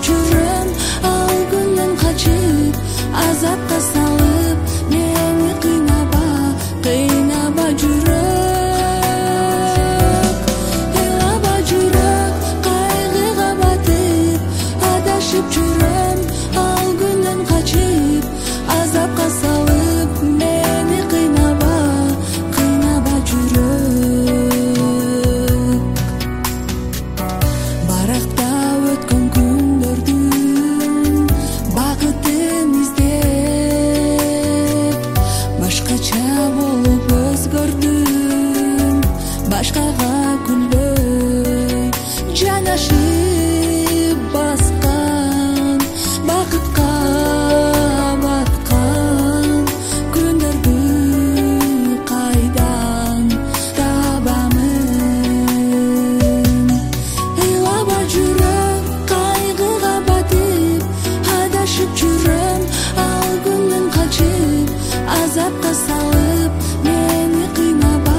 жүрөм ал күндөн качып азапка салып мени кыйнаба жүрөк ыйлаба жүрөк кайгыга батып адашып жүрөм ал күндөн качып азапка салып мени кыйнаба жүрөк баракта өткөн күндөрдүн бакытын издеп башкача болуп өзгөрдүм башкага күлбөй жанашып баскан бакытка баткан күндөрдү кайдан табамын ыйлаба жүрөк кайгыга батып адашып жүрөм ал күндөн качып азапка салып мени кыйнаба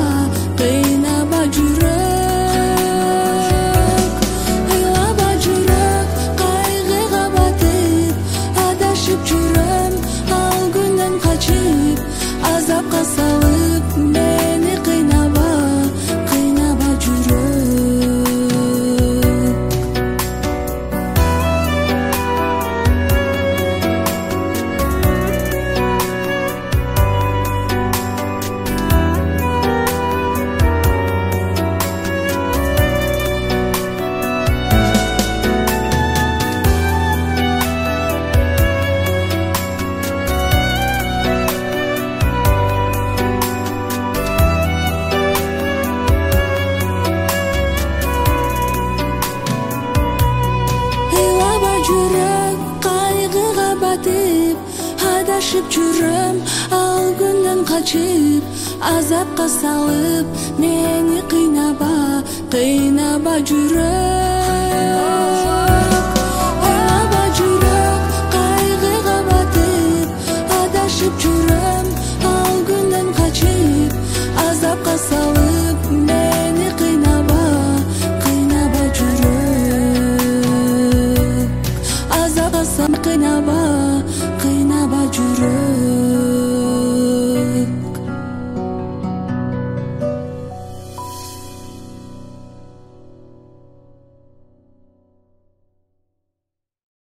жүрөк ыйлаба жүрөк кайгыга батып адашып жүрөм ал күндөн качып азапка салып мени кыйнаба жүрөк жүрөк кайгыга батып адашып жүрөм ал күндөн качып азапка салып мени кыйнаба жүрөк